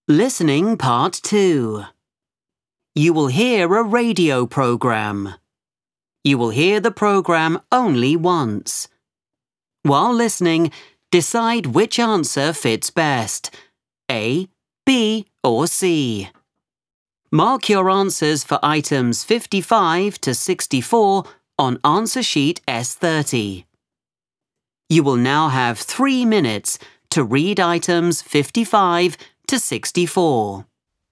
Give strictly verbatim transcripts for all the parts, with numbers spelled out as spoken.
Listening Part two. You will hear a radio program. You will hear the program only once. While listening, decide which answer fits best, A, B, or C. Mark your answers for items fifty-five to sixty-four on answer sheet S thirty. You will now have three minutes to read items fifty-five to sixty-four.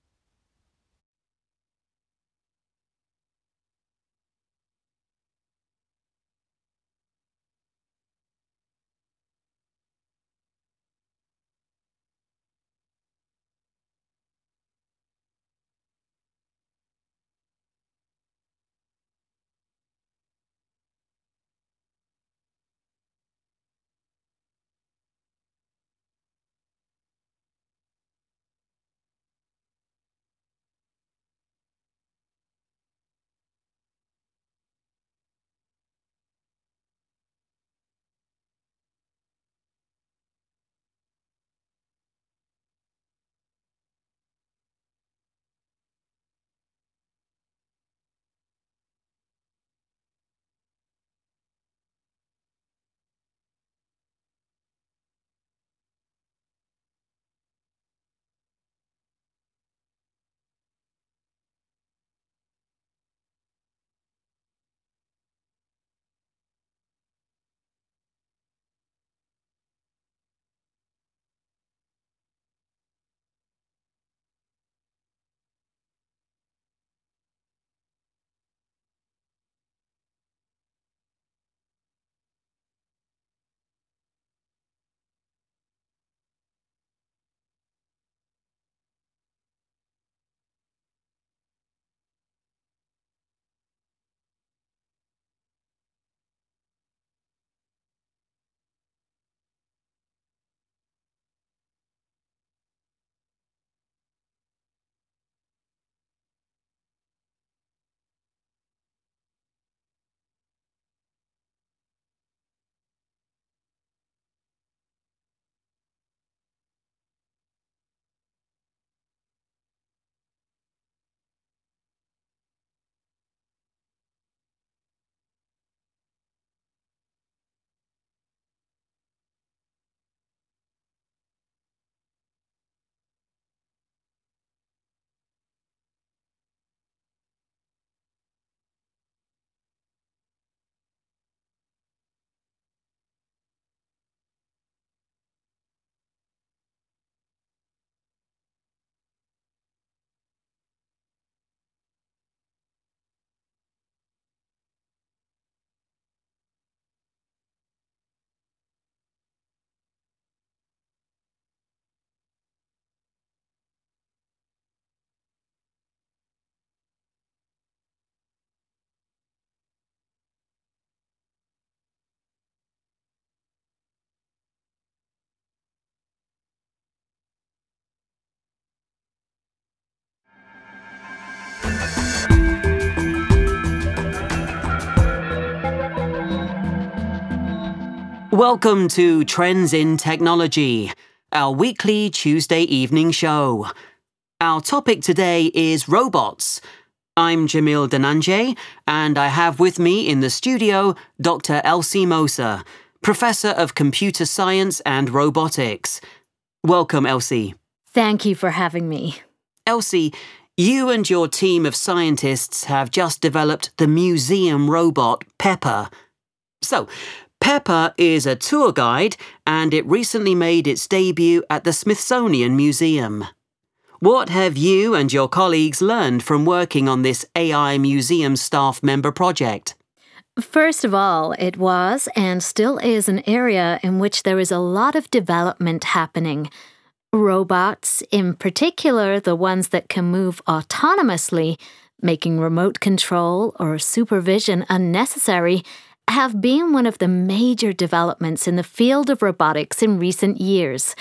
Welcome to Trends in Technology, our weekly Tuesday evening show. Our topic today is robots. I'm Jamil Dhananjay, and I have with me in the studio Doctor Elsie Moser, Professor of Computer Science and Robotics. Welcome, Elsie. Thank you for having me. Elsie, you and your team of scientists have just developed the museum robot, Pepper. So, Pepper is a tour guide, and it recently made its debut at the Smithsonian Museum. What have you and your colleagues learned from working on this A I museum staff member project? First of all, it was and still is an area in which there is a lot of development happening. Robots, in particular the ones that can move autonomously, making remote control or supervision unnecessary, have been one of the major developments in the field of robotics in recent years.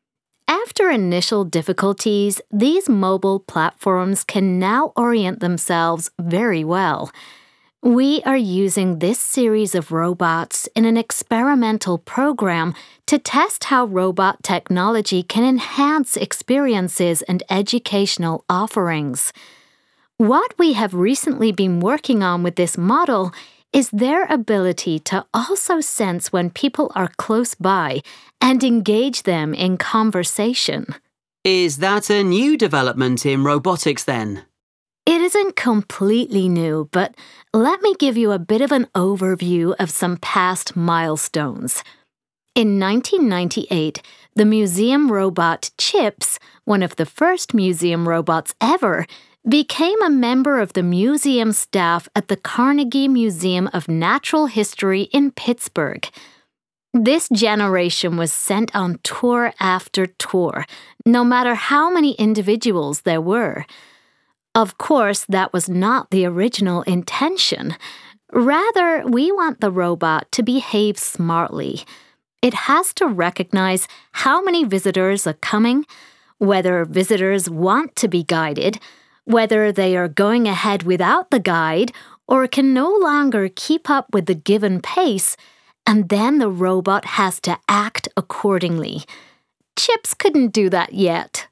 After initial difficulties, these mobile platforms can now orient themselves very well. We are using this series of robots in an experimental program to test how robot technology can enhance experiences and educational offerings. What we have recently been working on with this model is their ability to also sense when people are close by and engage them in conversation. Is that a new development in robotics then? It isn't completely new, but let me give you a bit of an overview of some past milestones. In nineteen ninety-eight, the museum robot Chips, one of the first museum robots ever, became a member of the museum staff at the Carnegie Museum of Natural History in Pittsburgh. This generation was sent on tour after tour, no matter how many individuals there were. Of course, that was not the original intention. Rather, we want the robot to behave smartly. It has to recognize how many visitors are coming, whether visitors want to be guided, whether they are going ahead without the guide, or can no longer keep up with the given pace, and then the robot has to act accordingly. Chips couldn't do that yet.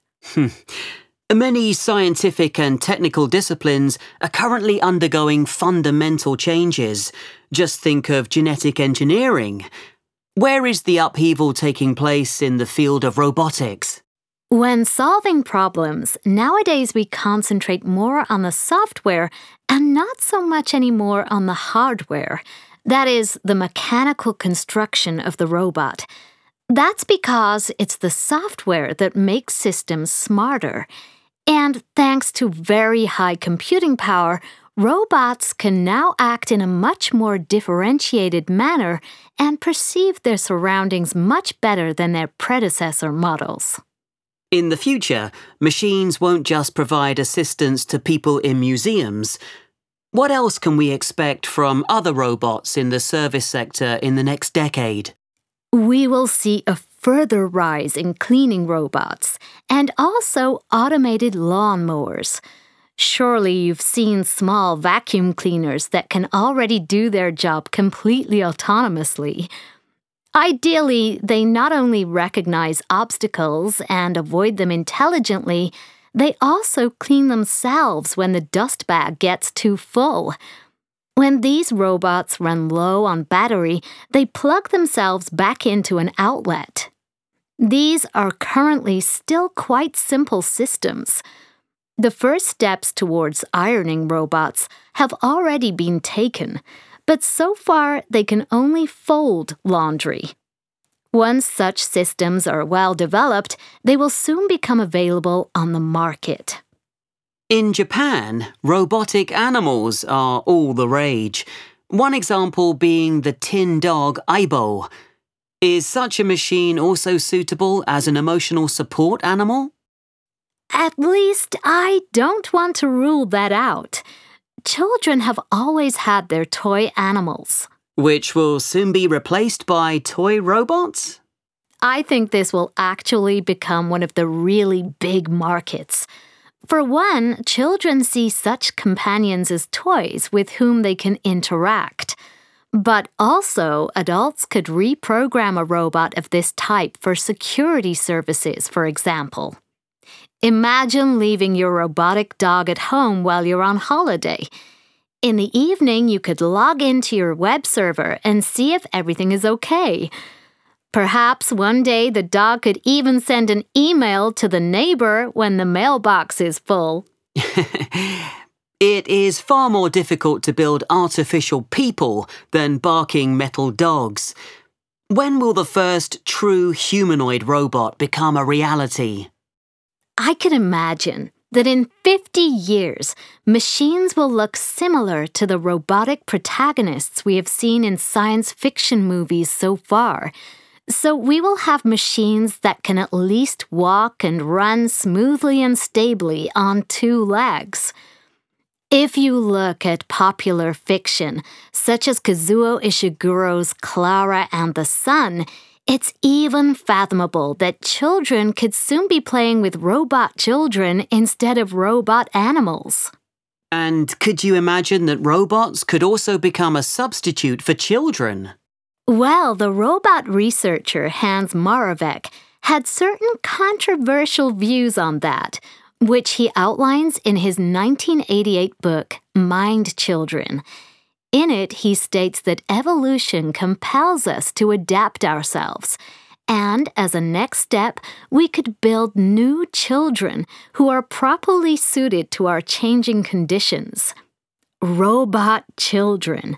Many scientific and technical disciplines are currently undergoing fundamental changes. Just think of genetic engineering. Where is the upheaval taking place in the field of robotics? When solving problems, nowadays we concentrate more on the software and not so much anymore on the hardware. That is, the mechanical construction of the robot. That's because it's the software that makes systems smarter. And thanks to very high computing power, robots can now act in a much more differentiated manner and perceive their surroundings much better than their predecessor models. In the future, machines won't just provide assistance to people in museums. What else can we expect from other robots in the service sector in the next decade? We will see a further rise in cleaning robots and also automated lawnmowers. Surely you've seen small vacuum cleaners that can already do their job completely autonomously. Ideally, they not only recognize obstacles and avoid them intelligently, they also clean themselves when the dust bag gets too full. When these robots run low on battery, they plug themselves back into an outlet. These are currently still quite simple systems. The first steps towards ironing robots have already been taken, but so far they can only fold laundry. Once such systems are well developed, they will soon become available on the market. In Japan, robotic animals are all the rage. One example being the tin dog Aibo. Is such a machine also suitable as an emotional support animal? At least I don't want to rule that out. Children have always had their toy animals. Which will soon be replaced by toy robots? I think this will actually become one of the really big markets. For one, children see such companions as toys with whom they can interact. But also, adults could reprogram a robot of this type for security services, for example. Imagine leaving your robotic dog at home while you're on holiday. In the evening, you could log into your web server and see if everything is okay. Perhaps one day the dog could even send an email to the neighbor when the mailbox is full. It is far more difficult to build artificial people than barking metal dogs. When will the first true humanoid robot become a reality? I can imagine that in fifty years, machines will look similar to the robotic protagonists we have seen in science fiction movies so far. So we will have machines that can at least walk and run smoothly and stably on two legs. If you look at popular fiction, such as Kazuo Ishiguro's Clara and the Sun, it's even fathomable that children could soon be playing with robot children instead of robot animals. And could you imagine that robots could also become a substitute for children? Well, the robot researcher Hans Moravec had certain controversial views on that, which he outlines in his nineteen eighty-eight book, Mind Children. In it, he states that evolution compels us to adapt ourselves, and as a next step, we could build new children who are properly suited to our changing conditions. Robot children.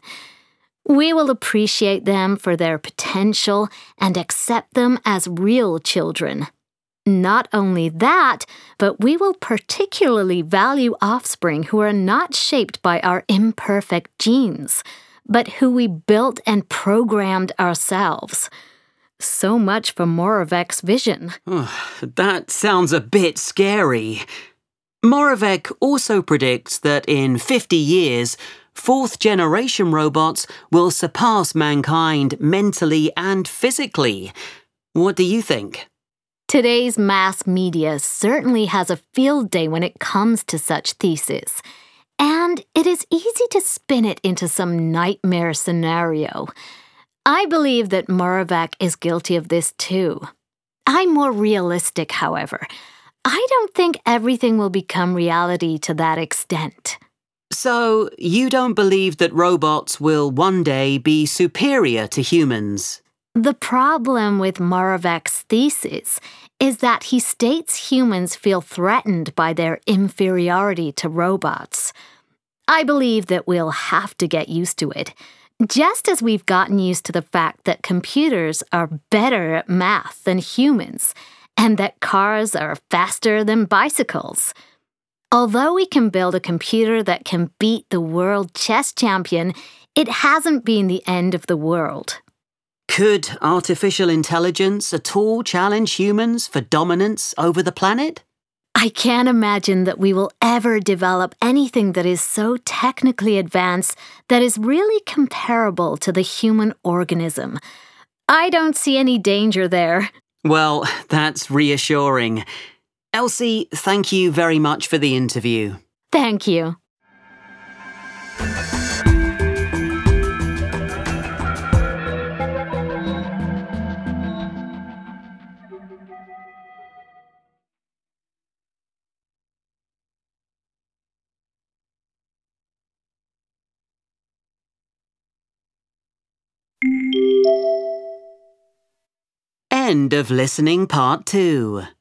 We will appreciate them for their potential and accept them as real children. Not only that, but we will particularly value offspring who are not shaped by our imperfect genes, but who we built and programmed ourselves. So much for Moravec's vision. That sounds a bit scary. Moravec also predicts that in fifty years, fourth-generation robots will surpass mankind mentally and physically. What do you think? Today's mass media certainly has a field day when it comes to such theses, and it is easy to spin it into some nightmare scenario. I believe that Moravec is guilty of this too. I'm more realistic, however. I don't think everything will become reality to that extent. So, you don't believe that robots will one day be superior to humans? The problem with Moravec's thesis is that he states humans feel threatened by their inferiority to robots. I believe that we'll have to get used to it, just as we've gotten used to the fact that computers are better at math than humans, and that cars are faster than bicycles. Although we can build a computer that can beat the world chess champion, it hasn't been the end of the world. Could artificial intelligence at all challenge humans for dominance over the planet? I can't imagine that we will ever develop anything that is so technically advanced that is really comparable to the human organism. I don't see any danger there. Well, that's reassuring. Elsie, thank you very much for the interview. Thank you. End of listening part two.